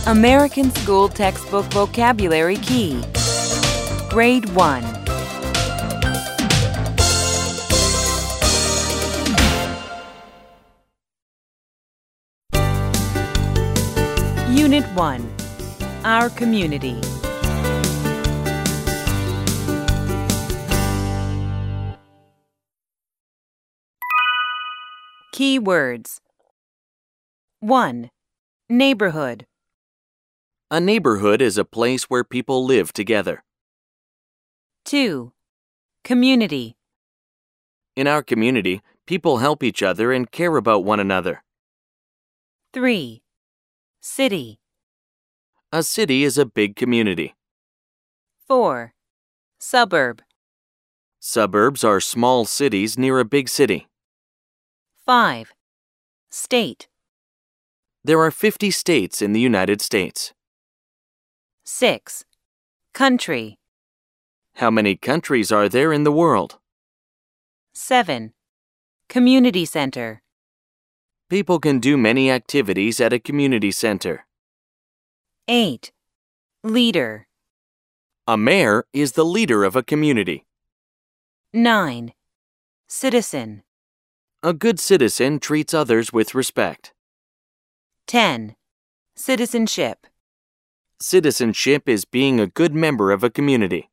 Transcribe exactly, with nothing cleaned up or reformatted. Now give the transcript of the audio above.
American School Textbook Vocabulary Key. Grade one. Unit one. Our Community. Key words. one. Neighborhood. A neighborhood is a place where people live together. two. Community. In our community, people help each other and care about one another. three. City. A city is a big community. four. Suburb. Suburbs are small cities near a big city. five. State. There are fifty states in the United States. six. Country. How many countries are there in the world? seven. Community center. People can do many activities at a community center. eight. Leader. A mayor is the leader of a community. nine. Citizen. A good citizen treats others with respect. ten. Citizenship. Citizenship is being a good member of a community.